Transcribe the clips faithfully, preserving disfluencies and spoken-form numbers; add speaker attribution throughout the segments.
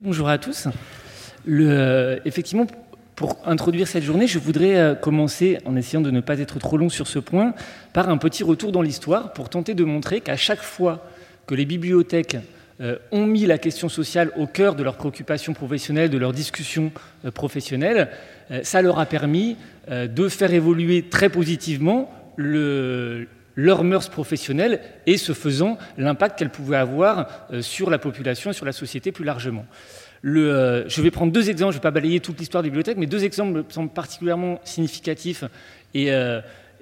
Speaker 1: Bonjour à tous. Le, euh, effectivement, pour introduire cette journée, je voudrais euh, commencer, en essayant de ne pas être trop long sur ce point, par un petit retour dans l'histoire pour tenter de montrer qu'à chaque fois que les bibliothèques euh, ont mis la question sociale au cœur de leurs préoccupations professionnelles, de leurs discussions euh, professionnelles, euh, ça leur a permis euh, de faire évoluer très positivement le leurs mœurs professionnelles et, ce faisant, l'impact qu'elles pouvaient avoir euh, sur la population et sur la société plus largement. Le, euh, je vais prendre deux exemples, je ne vais pas balayer toute l'histoire des bibliothèques, mais deux exemples me semblent particulièrement significatifs et, euh,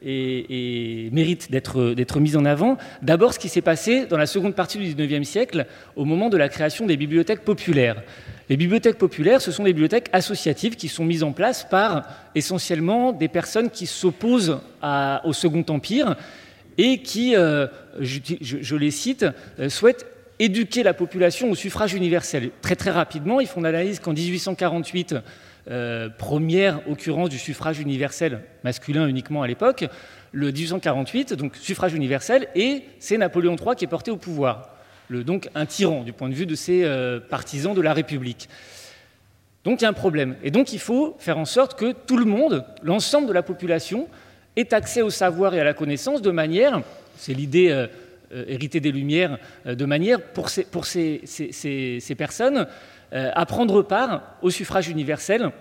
Speaker 1: et, et méritent d'être, d'être mis en avant. D'abord, ce qui s'est passé dans la seconde partie du dix-neuvième siècle, au moment de la création des bibliothèques populaires. Les bibliothèques populaires, ce sont des bibliothèques associatives qui sont mises en place par essentiellement des personnes qui s'opposent à, au Second Empire et qui, euh, je, je, je les cite, euh, souhaitent éduquer la population au suffrage universel. Très très rapidement, ils font l'analyse qu'en dix-huit cent quarante-huit, euh, première occurrence du suffrage universel masculin uniquement à l'époque, le dix-huit cent quarante-huit, donc suffrage universel, et c'est Napoléon trois qui est porté au pouvoir. Le, donc un tyran du point de vue de ses euh, partisans de la République. Donc il y a un problème. Et donc il faut faire en sorte que tout le monde, l'ensemble de la population, ait accès au savoir et à la connaissance de manière, c'est l'idée euh, euh, héritée des Lumières, euh, de manière pour ces, pour ces, ces, ces, ces personnes euh, à prendre part au suffrage universel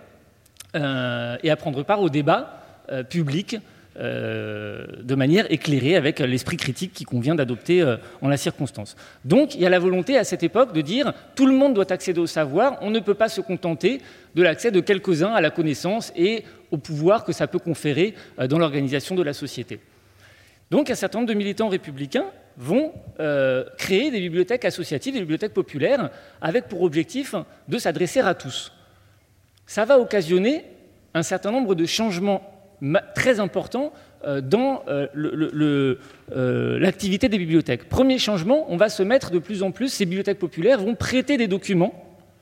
Speaker 1: euh, et à prendre part au débat euh, public euh, de manière éclairée avec l'esprit critique qui convient d'adopter euh, en la circonstance. Donc il y a la volonté à cette époque de dire tout le monde doit accéder au savoir, on ne peut pas se contenter de l'accès de quelques-uns à la connaissance et au pouvoir que ça peut conférer dans l'organisation de la société. Donc un certain nombre de militants républicains vont euh, créer des bibliothèques associatives, des bibliothèques populaires, avec pour objectif de s'adresser à tous. Ça va occasionner un certain nombre de changements ma- très importants euh, dans euh, le, le, le, euh, l'activité des bibliothèques. Premier changement, on va se mettre de plus en plus, ces bibliothèques populaires vont prêter des documents.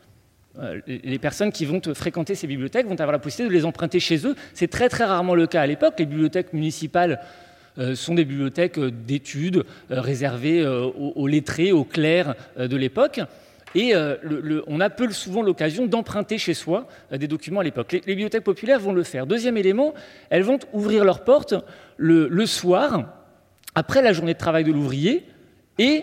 Speaker 1: Les personnes qui vont fréquenter ces bibliothèques vont avoir la possibilité de les emprunter chez eux. C'est très très rarement le cas à l'époque. Les bibliothèques municipales euh, sont des bibliothèques d'études euh, réservées euh, aux, aux lettrés, aux clercs euh, de l'époque. Et euh, le, le, on a peu souvent l'occasion d'emprunter chez soi euh, des documents à l'époque. Les, les bibliothèques populaires vont le faire. Deuxième élément, elles vont ouvrir leurs portes le, le soir, après la journée de travail de l'ouvrier, et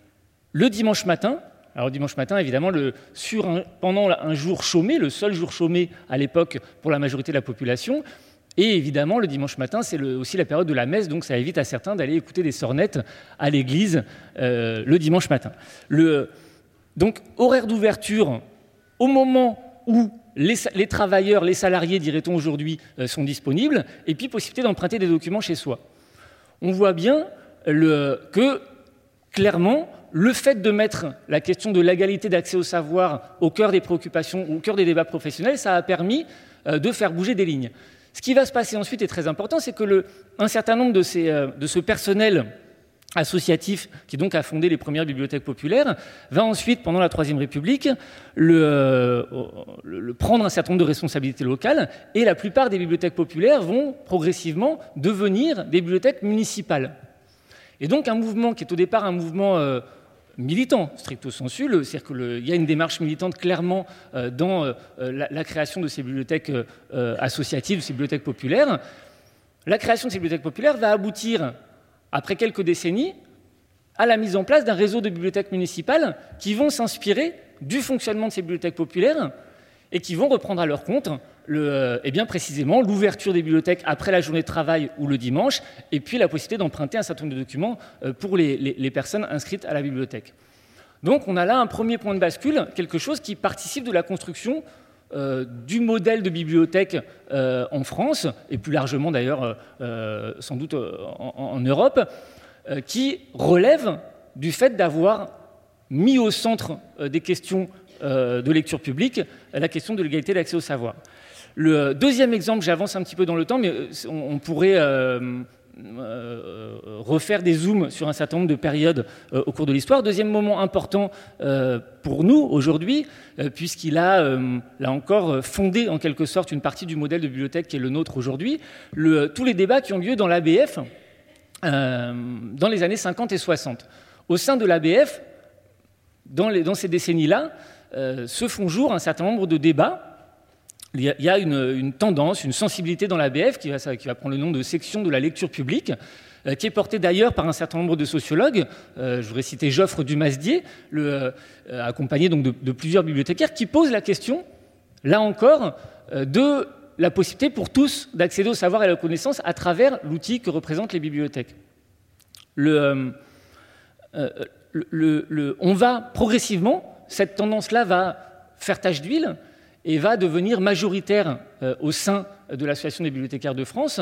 Speaker 1: le dimanche matin. Alors dimanche matin, évidemment, le, sur un, pendant un jour chômé, le seul jour chômé à l'époque pour la majorité de la population, et évidemment, le dimanche matin, c'est le, aussi la période de la messe, donc ça évite à certains d'aller écouter des sornettes à l'église euh, le dimanche matin. Le, donc, horaire d'ouverture, au moment où les, les travailleurs, les salariés, dirait-on aujourd'hui, euh, sont disponibles, et puis possibilité d'emprunter des documents chez soi. On voit bien le, que, clairement, le fait de mettre la question de l'égalité d'accès au savoir au cœur des préoccupations, au cœur des débats professionnels, ça a permis euh, de faire bouger des lignes. Ce qui va se passer ensuite est très important, c'est que le, un certain nombre de, ces, euh, de ce personnel associatif, qui donc a fondé les premières bibliothèques populaires, va ensuite, pendant la Troisième République, le, euh, le, le prendre un certain nombre de responsabilités locales, et la plupart des bibliothèques populaires vont progressivement devenir des bibliothèques municipales. Et donc un mouvement qui est au départ un mouvement euh, militant, stricto sensu, c'est-à-dire qu'il y a une démarche militante clairement euh, dans euh, la, la création de ces bibliothèques euh, associatives, de ces bibliothèques populaires. La création de ces bibliothèques populaires va aboutir, après quelques décennies, à la mise en place d'un réseau de bibliothèques municipales qui vont s'inspirer du fonctionnement de ces bibliothèques populaires et qui vont reprendre à leur compte le, eh bien précisément l'ouverture des bibliothèques après la journée de travail ou le dimanche, et puis la possibilité d'emprunter un certain nombre de documents pour les, les, les personnes inscrites à la bibliothèque. Donc on a là un premier point de bascule, quelque chose qui participe de la construction euh, du modèle de bibliothèque euh, en France, et plus largement d'ailleurs euh, sans doute en, en Europe, euh, qui relève du fait d'avoir mis au centre euh, des questions euh, de lecture publique la question de l'égalité d'accès au savoir. Le deuxième exemple, j'avance un petit peu dans le temps, mais on, on pourrait euh, euh, refaire des zooms sur un certain nombre de périodes euh, au cours de l'histoire. Deuxième moment important euh, pour nous aujourd'hui, euh, puisqu'il a, euh, là encore, fondé en quelque sorte une partie du modèle de bibliothèque qui est le nôtre aujourd'hui, le, tous les débats qui ont lieu dans l'A B F euh, dans les années cinquante et soixante. Au sein de l'A B F, dans, les, dans ces décennies-là, euh, se font jour un certain nombre de débats. Il y a, il y a une, une tendance, une sensibilité dans l'A B F qui va, qui va prendre le nom de section de la lecture publique, euh, qui est portée d'ailleurs par un certain nombre de sociologues. Euh, je voudrais citer Joffre Dumasdier, le, euh, accompagné donc de, de plusieurs bibliothécaires, qui posent la question, là encore, euh, de la possibilité pour tous d'accéder au savoir et à la connaissance à travers l'outil que représentent les bibliothèques. Le, euh, euh, le, le, le, on va progressivement, cette tendance-là va faire tache d'huile et va devenir majoritaire euh, au sein de l'Association des bibliothécaires de France.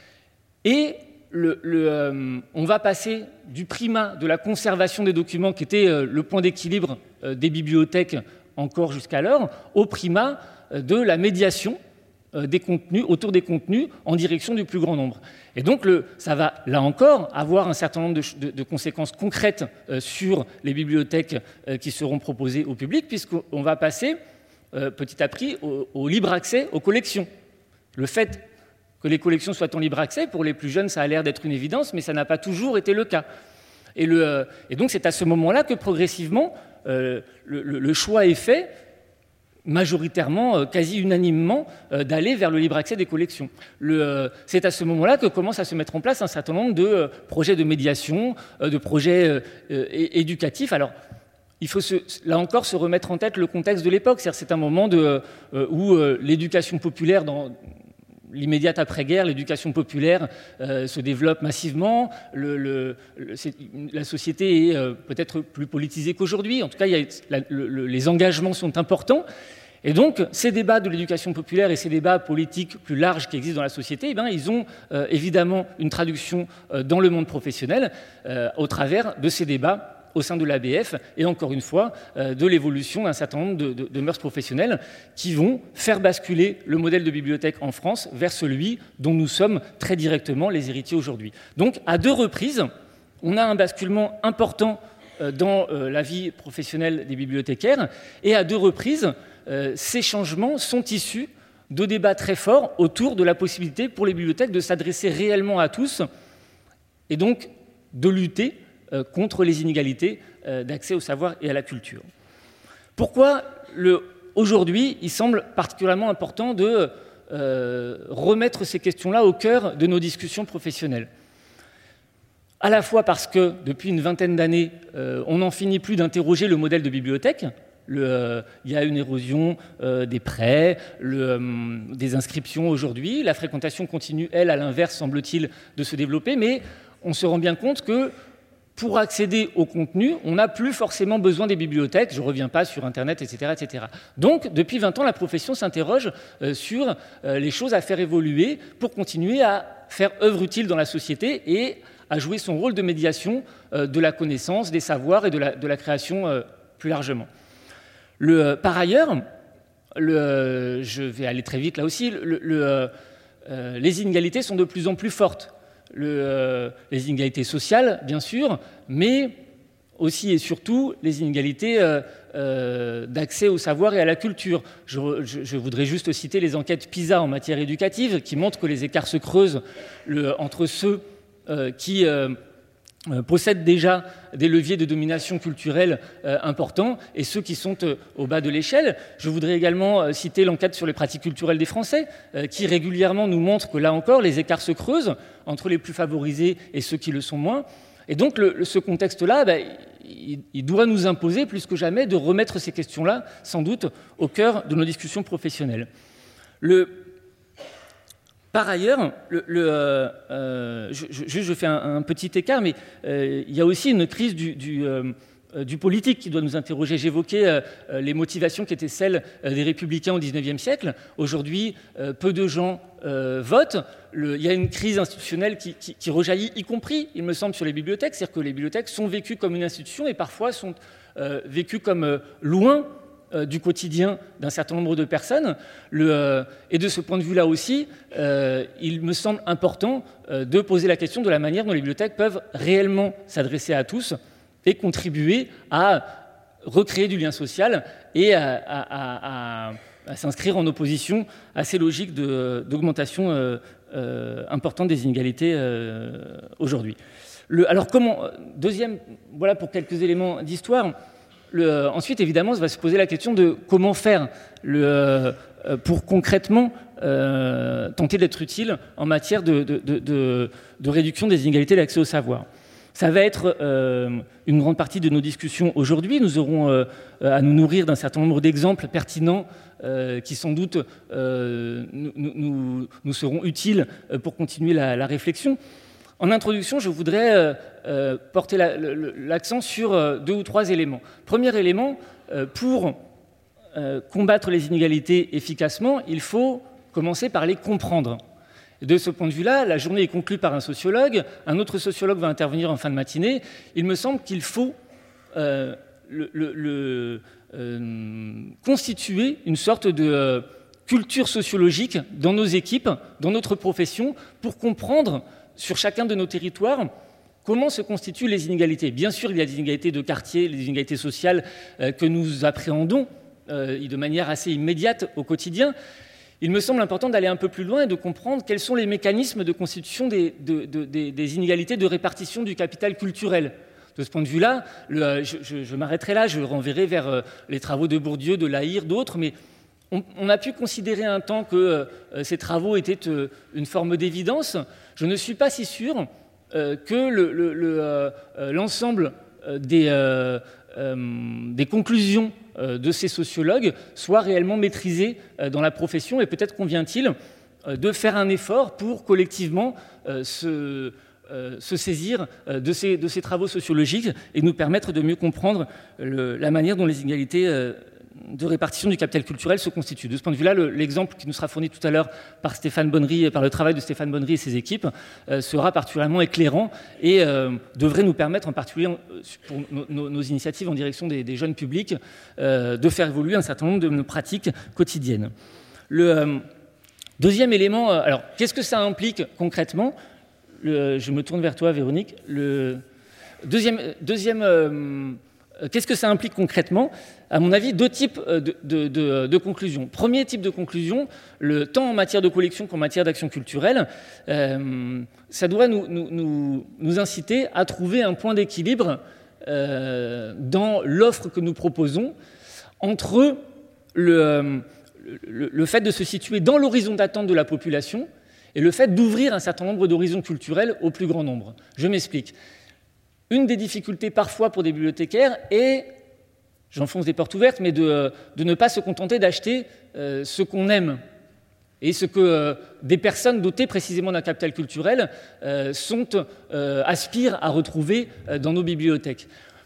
Speaker 1: Et le, le, euh, on va passer du primat de la conservation des documents, qui était euh, le point d'équilibre euh, des bibliothèques encore jusqu'alors, au primat euh, de la médiation des contenus, autour des contenus, en direction du plus grand nombre. Et donc, le, ça va, là encore, avoir un certain nombre de, de, de conséquences concrètes euh, sur les bibliothèques euh, qui seront proposées au public, puisqu'on va passer euh, petit à petit au, au libre accès aux collections. Le fait que les collections soient en libre accès, pour les plus jeunes, ça a l'air d'être une évidence, mais ça n'a pas toujours été le cas. Et, le, euh, et donc, c'est à ce moment-là que, progressivement, euh, le, le, le choix est fait, majoritairement, quasi unanimement, euh, d'aller vers le libre accès des collections. Le, euh, c'est à ce moment-là que commence à se mettre en place un certain nombre de euh, projets de médiation, euh, de projets euh, euh, éducatifs. Alors, il faut se, là encore se remettre en tête le contexte de l'époque. C'est-à-dire, c'est un moment de, euh, où euh, l'éducation populaire, dans l'immédiate après-guerre, l'éducation populaire euh, se développe massivement. Le, le, le, la société est euh, peut-être plus politisée qu'aujourd'hui. En tout cas, il y a, la, le, les engagements sont importants. Et donc, ces débats de l'éducation populaire et ces débats politiques plus larges qui existent dans la société, eh bien, ils ont euh, évidemment une traduction euh, dans le monde professionnel euh, au travers de ces débats au sein de l'A B F, et encore une fois, euh, de l'évolution d'un certain nombre de, de, de mœurs professionnelles qui vont faire basculer le modèle de bibliothèque en France vers celui dont nous sommes très directement les héritiers aujourd'hui. Donc, à deux reprises, on a un basculement important euh, dans euh, la vie professionnelle des bibliothécaires, et à deux reprises, euh, ces changements sont issus de débats très forts autour de la possibilité pour les bibliothèques de s'adresser réellement à tous, et donc de lutter contre les inégalités d'accès au savoir et à la culture. Pourquoi, le, aujourd'hui, il semble particulièrement important de euh, remettre ces questions-là au cœur de nos discussions professionnelles? À la fois parce que, depuis une vingtaine d'années, euh, on n'en finit plus d'interroger le modèle de bibliothèque. Le, euh, il y a une érosion euh, des prêts, le, euh, des inscriptions aujourd'hui. La fréquentation continue, elle, à l'inverse, semble-t-il, de se développer, mais on se rend bien compte que pour accéder au contenu, on n'a plus forcément besoin des bibliothèques, je ne reviens pas sur Internet, et cetera, et cetera. Donc, depuis vingt ans, la profession s'interroge euh, sur euh, les choses à faire évoluer pour continuer à faire œuvre utile dans la société et à jouer son rôle de médiation euh, de la connaissance, des savoirs et de la, de la création euh, plus largement. Le, euh, par ailleurs, le, euh, je vais aller très vite là aussi, le, le, euh, euh, les inégalités sont de plus en plus fortes. Le, euh, les inégalités sociales, bien sûr, mais aussi et surtout les inégalités euh, euh, d'accès au savoir et à la culture. Je, je, je voudrais juste citer les enquêtes PISA en matière éducative qui montrent que les écarts se creusent le, entre ceux euh, qui euh, euh, possèdent déjà des leviers de domination culturelle euh, importants et ceux qui sont euh, au bas de l'échelle. Je voudrais également euh, citer l'enquête sur les pratiques culturelles des Français euh, qui régulièrement nous montre que là encore les écarts se creusent entre les plus favorisés et ceux qui le sont moins. Et donc le, le, ce contexte-là, ben, il, il doit nous imposer plus que jamais de remettre ces questions-là, sans doute, au cœur de nos discussions professionnelles. Le, par ailleurs, le, le, euh, euh, je, je, je fais un, un petit écart, mais euh, il y a aussi une crise du, du, euh, du politique qui doit nous interroger. J'évoquais euh, les motivations qui étaient celles des républicains au dix-neuvième siècle. Aujourd'hui, euh, peu de gens euh, votent. Le, il y a une crise institutionnelle qui, qui, qui rejaillit, y compris, il me semble, sur les bibliothèques. C'est-à-dire que les bibliothèques sont vécues comme une institution et parfois sont euh, vécues comme euh, loin euh, du quotidien d'un certain nombre de personnes. Le, euh, et de ce point de vue-là aussi, euh, il me semble important euh, de poser la question de la manière dont les bibliothèques peuvent réellement s'adresser à tous et contribuer à recréer du lien social et à, à, à, à s'inscrire en opposition à ces logiques de, d'augmentation euh, euh, importante des inégalités euh, aujourd'hui. Le, alors comment, deuxième, voilà pour quelques éléments d'histoire, le, ensuite, évidemment, va se poser la question de comment faire le, euh, pour concrètement euh, tenter d'être utile en matière de, de, de, de, de réduction des inégalités d'accès au savoir. Ça va être euh, une grande partie de nos discussions aujourd'hui. Nous aurons euh, à nous nourrir d'un certain nombre d'exemples pertinents euh, qui, sans doute, euh, nous, nous, nous seront utiles pour continuer la, la réflexion. En introduction, je voudrais euh, euh, porter la, l'accent sur euh, deux ou trois éléments. Premier élément, euh, pour euh, combattre les inégalités efficacement, il faut commencer par les comprendre. Et de ce point de vue-là, la journée est conclue par un sociologue, un autre sociologue va intervenir en fin de matinée. Il me semble qu'il faut euh, le, le, le, euh, constituer une sorte de euh, culture sociologique dans nos équipes, dans notre profession, pour comprendre sur chacun de nos territoires, comment se constituent les inégalités. Bien sûr, il y a des inégalités de quartier, les inégalités sociales euh, que nous appréhendons euh, de manière assez immédiate au quotidien. Il me semble important d'aller un peu plus loin et de comprendre quels sont les mécanismes de constitution des, de, de, des, des inégalités de répartition du capital culturel. De ce point de vue-là, le, je, je, je m'arrêterai là, je renverrai vers euh, les travaux de Bourdieu, de Lahire, d'autres, mais on, on a pu considérer un temps que euh, ces travaux étaient euh, une forme d'évidence. Je ne suis pas si sûr euh, que le, le, le, euh, l'ensemble des, euh, euh, des conclusions euh, de ces sociologues soient réellement maîtrisées euh, dans la profession, et peut-être convient-il euh, de faire un effort pour collectivement euh, se, euh, se saisir euh, de, ces, de ces travaux sociologiques et nous permettre de mieux comprendre le, la manière dont les inégalités euh, de répartition du capital culturel se constitue. De ce point de vue-là, le, l'exemple qui nous sera fourni tout à l'heure par Stéphane Bonnery, par le travail de Stéphane Bonnery et ses équipes, euh, sera particulièrement éclairant et euh, devrait nous permettre, en particulier pour nos, nos, nos initiatives en direction des, des jeunes publics, euh, de faire évoluer un certain nombre de nos pratiques quotidiennes. Le euh, deuxième élément, euh, alors qu'est-ce que ça implique concrètement ? Le, je me tourne vers toi, Véronique. Le deuxième, deuxième euh, qu'est-ce que ça implique concrètement ? À mon avis, deux types de, de, de, de conclusions. Premier type de conclusion, le, tant en matière de collection qu'en matière d'action culturelle, euh, ça doit nous, nous, nous inciter à trouver un point d'équilibre euh, dans l'offre que nous proposons entre le, le, le fait de se situer dans l'horizon d'attente de la population et le fait d'ouvrir un certain nombre d'horizons culturels au plus grand nombre. Je m'explique. Une des difficultés parfois pour des bibliothécaires est, j'enfonce des portes ouvertes, mais de, de ne pas se contenter d'acheter euh, ce qu'on aime et ce que euh, des personnes dotées précisément d'un capital culturel euh, sont, euh, aspirent à retrouver euh, dans nos bibliothèques.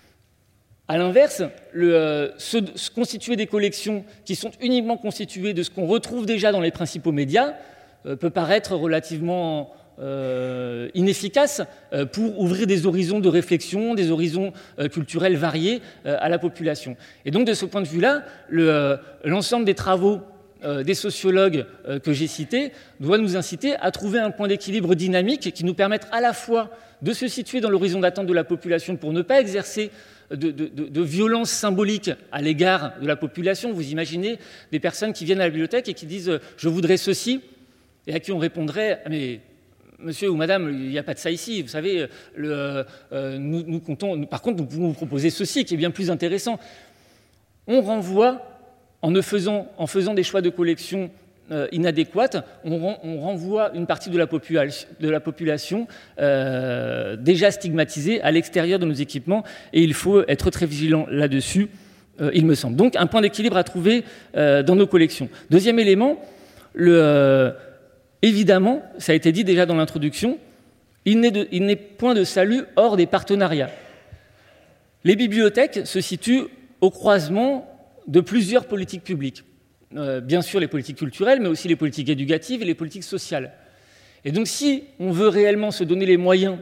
Speaker 1: À l'inverse, le, euh, se, se constituer des collections qui sont uniquement constituées de ce qu'on retrouve déjà dans les principaux médias euh, peut paraître relativement Euh, inefficace euh, pour ouvrir des horizons de réflexion, des horizons euh, culturels variés euh, à la population. Et donc, de ce point de vue-là, le, euh, l'ensemble des travaux euh, des sociologues euh, que j'ai cités doit nous inciter à trouver un point d'équilibre dynamique qui nous permette à la fois de se situer dans l'horizon d'attente de la population pour ne pas exercer de, de, de, de violence symbolique à l'égard de la population. Vous imaginez des personnes qui viennent à la bibliothèque et qui disent euh, « je voudrais ceci » et à qui on répondrait « mais monsieur ou madame, il n'y a pas de ça ici. Vous savez, le, euh, nous, nous comptons. Nous, par contre, nous pouvons vous proposer ceci, qui est bien plus intéressant. » On renvoie, en, ne faisant, en faisant des choix de collection euh, inadéquates, on, on renvoie une partie de la, popula- de la population euh, déjà stigmatisée à l'extérieur de nos équipements, et il faut être très vigilant là-dessus, euh, il me semble. Donc, un point d'équilibre à trouver euh, dans nos collections. Deuxième élément, le... Euh, Évidemment, ça a été dit déjà dans l'introduction, il n'est, de, il n'est point de salut hors des partenariats. Les bibliothèques se situent au croisement de plusieurs politiques publiques. Euh, bien sûr les politiques culturelles, mais aussi les politiques éducatives et les politiques sociales. Et donc si on veut réellement se donner les moyens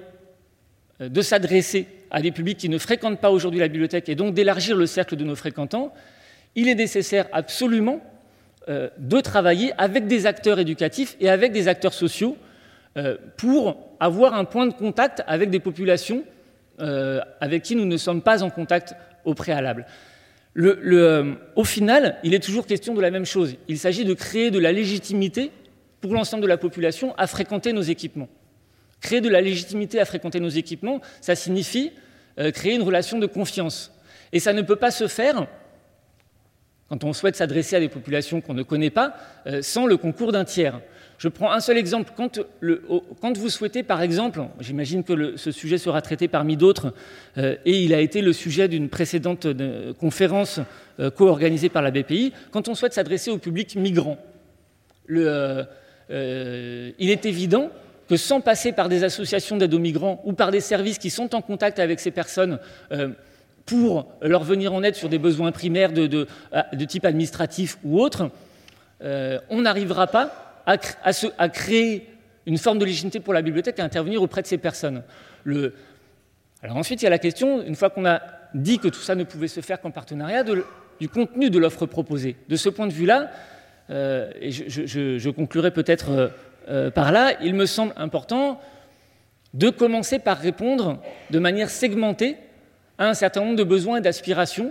Speaker 1: de s'adresser à des publics qui ne fréquentent pas aujourd'hui la bibliothèque et donc d'élargir le cercle de nos fréquentants, il est nécessaire absolument Euh, de travailler avec des acteurs éducatifs et avec des acteurs sociaux euh, pour avoir un point de contact avec des populations euh, avec qui nous ne sommes pas en contact au préalable. Le, le, euh, au final, il est toujours question de la même chose. Il s'agit de créer de la légitimité pour l'ensemble de la population à fréquenter nos équipements. Créer de la légitimité à fréquenter nos équipements, ça signifie euh, créer une relation de confiance. Et ça ne peut pas se faire, quand on souhaite s'adresser à des populations qu'on ne connaît pas, euh, sans le concours d'un tiers. Je prends un seul exemple. Quand, le, quand vous souhaitez, par exemple, j'imagine que le, ce sujet sera traité parmi d'autres, euh, et il a été le sujet d'une précédente de, conférence euh, co-organisée par la B P I, quand on souhaite s'adresser au public migrant, le, euh, euh, il est évident que sans passer par des associations d'aide aux migrants ou par des services qui sont en contact avec ces personnes euh, pour leur venir en aide sur des besoins primaires de, de, de type administratif ou autre, euh, on n'arrivera pas À, à, se, à créer une forme de légitimité pour la bibliothèque, à intervenir auprès de ces personnes. Le... Alors ensuite, il y a la question, une fois qu'on a dit que tout ça ne pouvait se faire qu'en partenariat, de, du contenu de l'offre proposée. De ce point de vue-là, euh, et je, je, je conclurai peut-être euh, euh, par là, il me semble important de commencer par répondre de manière segmentée à un certain nombre de besoins et d'aspirations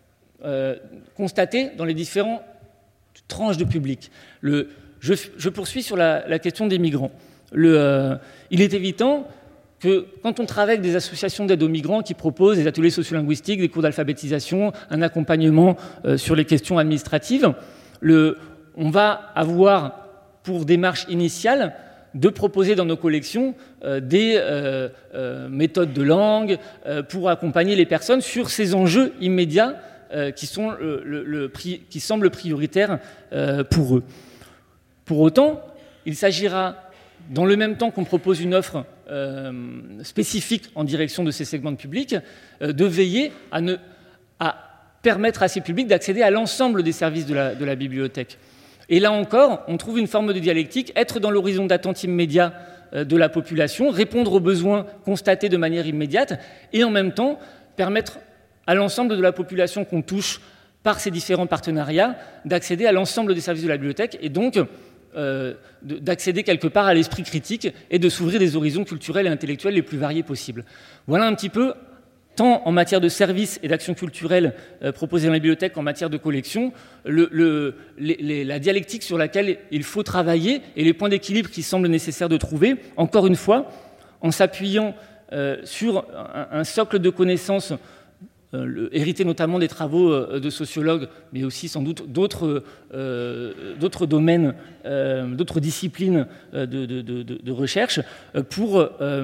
Speaker 1: euh, constatés dans les différentes tranches de public. Le, Je, je poursuis sur la, la question des migrants. Le, euh, il est évident que quand on travaille avec des associations d'aide aux migrants qui proposent des ateliers sociolinguistiques, des cours d'alphabétisation, un accompagnement euh, sur les questions administratives, le, on va avoir pour démarche initiale de proposer dans nos collections euh, des euh, euh, méthodes de langue euh, pour accompagner les personnes sur ces enjeux immédiats euh, qui, sont le, le, le, qui semblent prioritaires euh, pour eux. Pour autant, il s'agira, dans le même temps qu'on propose une offre euh, spécifique en direction de ces segments de public, euh, de veiller à, ne, à permettre à ces publics d'accéder à l'ensemble des services de la, de la bibliothèque. Et là encore, on trouve une forme de dialectique, être dans l'horizon d'attente immédiat euh, de la population, répondre aux besoins constatés de manière immédiate, et en même temps permettre à l'ensemble de la population qu'on touche par ces différents partenariats d'accéder à l'ensemble des services de la bibliothèque, et donc Euh, d'accéder quelque part à l'esprit critique et de s'ouvrir des horizons culturels et intellectuels les plus variés possibles. Voilà un petit peu, tant en matière de services et d'actions culturelles euh, proposées dans la bibliothèque qu'en matière de collection, le, le, les, les, la dialectique sur laquelle il faut travailler et les points d'équilibre qui semblent nécessaires de trouver, encore une fois, en s'appuyant euh, sur un, un socle de connaissances Euh, le, hérité notamment des travaux euh, de sociologues, mais aussi sans doute d'autres, euh, d'autres domaines, euh, d'autres disciplines euh, de, de, de, de recherche, euh, pour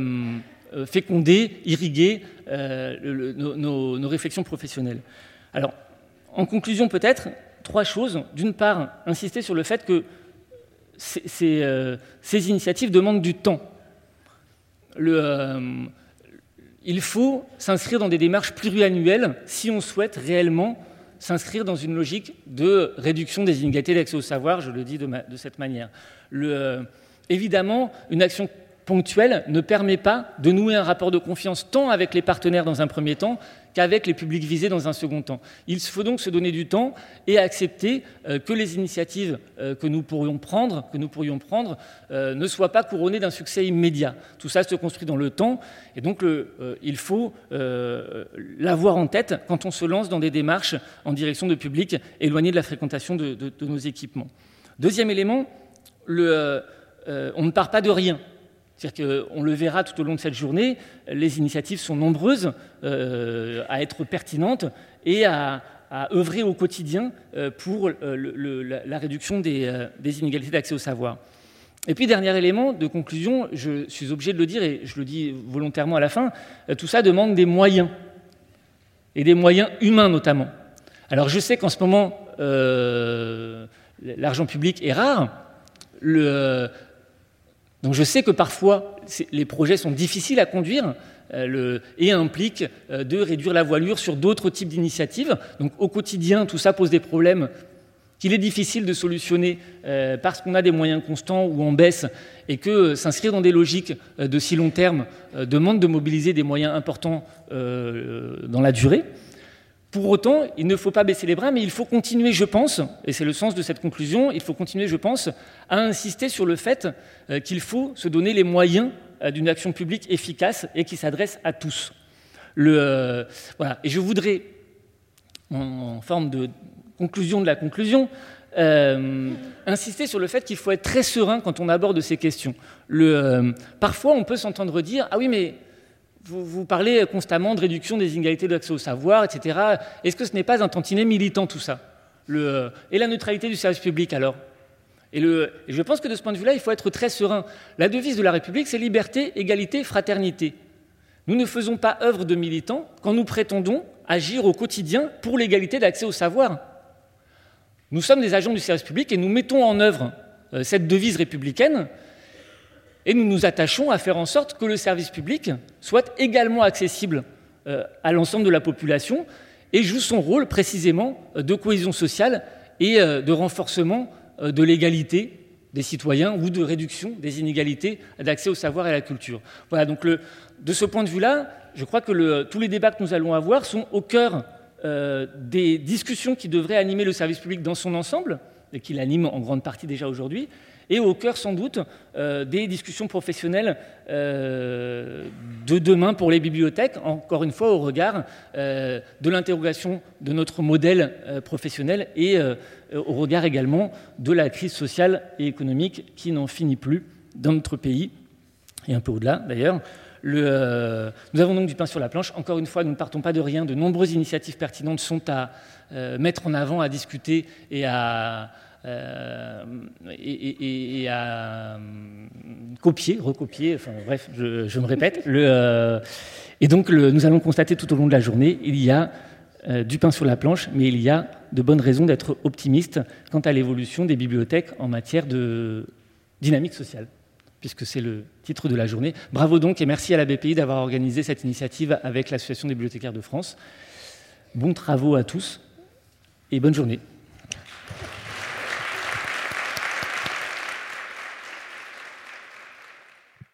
Speaker 1: euh, féconder, irriguer euh, le, le, nos, nos réflexions professionnelles. Alors, en conclusion peut-être, trois choses. D'une part, insister sur le fait que ces, ces, euh, ces initiatives demandent du temps. Le... Euh, Il faut s'inscrire dans des démarches pluriannuelles si on souhaite réellement s'inscrire dans une logique de réduction des inégalités d'accès au savoir, je le dis de, ma, de cette manière. Le, euh, évidemment, une action ponctuelle ne permet pas de nouer un rapport de confiance tant avec les partenaires dans un premier temps qu'avec les publics visés dans un second temps. Il faut donc se donner du temps et accepter euh, que les initiatives euh, que nous pourrions prendre, que nous pourrions prendre euh, ne soient pas couronnées d'un succès immédiat. Tout ça se construit dans le temps et donc le, euh, il faut euh, l'avoir en tête quand on se lance dans des démarches en direction de publics éloignés de la fréquentation de, de, de nos équipements. Deuxième élément, le, euh, on ne part pas de rien. C'est-à-dire qu'on le verra tout au long de cette journée, les initiatives sont nombreuses euh, à être pertinentes et à, à œuvrer au quotidien euh, pour euh, le, le, la, la réduction des, euh, des inégalités d'accès au savoir. Et puis, dernier élément de conclusion, je suis obligé de le dire et je le dis volontairement à la fin, euh, tout ça demande des moyens, et des moyens humains notamment. Alors je sais qu'en ce moment, euh, l'argent public est rare, le... Donc je sais que parfois, les projets sont difficiles à conduire euh, le, et impliquent euh, de réduire la voilure sur d'autres types d'initiatives. Donc au quotidien, tout ça pose des problèmes qu'il est difficile de solutionner euh, parce qu'on a des moyens constants ou en baisse et que euh, s'inscrire dans des logiques euh, de si long terme euh, demande de mobiliser des moyens importants euh, dans la durée. Pour autant, il ne faut pas baisser les bras, mais il faut continuer, je pense, et c'est le sens de cette conclusion, il faut continuer, je pense, à insister sur le fait euh, qu'il faut se donner les moyens euh, d'une action publique efficace et qui s'adresse à tous. Le, euh, voilà. Et je voudrais, en, en forme de conclusion de la conclusion, euh, insister sur le fait qu'il faut être très serein quand on aborde ces questions. Le, euh, parfois, on peut s'entendre dire « Ah oui, mais vous, vous parlez constamment de réduction des inégalités d'accès au savoir, et cetera. Est-ce que ce n'est pas un tantinet militant tout ça? Le, Et la neutralité du service public alors? Et, le, et je pense que de ce point de vue-là, il faut être très serein. La devise de la République, c'est liberté, égalité, fraternité. Nous ne faisons pas œuvre de militants quand nous prétendons agir au quotidien pour l'égalité d'accès au savoir. Nous sommes des agents du service public et nous mettons en œuvre euh, cette devise républicaine et nous nous attachons à faire en sorte que le service public soit également accessible euh, à l'ensemble de la population et joue son rôle précisément euh, de cohésion sociale et euh, de renforcement euh, de l'égalité des citoyens ou de réduction des inégalités d'accès au savoir et à la culture. Voilà, donc le, de ce point de vue-là, je crois que le, tous les débats que nous allons avoir sont au cœur euh, des discussions qui devraient animer le service public dans son ensemble, et qui l'animent en grande partie déjà aujourd'hui, et au cœur sans doute euh, des discussions professionnelles euh, de demain pour les bibliothèques, encore une fois au regard euh, de l'interrogation de notre modèle euh, professionnel et euh, au regard également de la crise sociale et économique qui n'en finit plus dans notre pays, et un peu au-delà d'ailleurs. Le, euh, nous avons donc du pain sur la planche. Encore une fois, nous ne partons pas de rien. De nombreuses initiatives pertinentes sont à euh, mettre en avant, à discuter et à... Euh, et, et, et à euh, copier, recopier, enfin bref, je, je me répète. Le, euh, et donc, le, nous allons constater tout au long de la journée, il y a euh, du pain sur la planche, mais il y a de bonnes raisons d'être optimiste quant à l'évolution des bibliothèques en matière de dynamique sociale, puisque c'est le titre de la journée. Bravo donc et merci à la B P I d'avoir organisé cette initiative avec l'Association des bibliothécaires de France. Bons travaux à tous et bonne journée.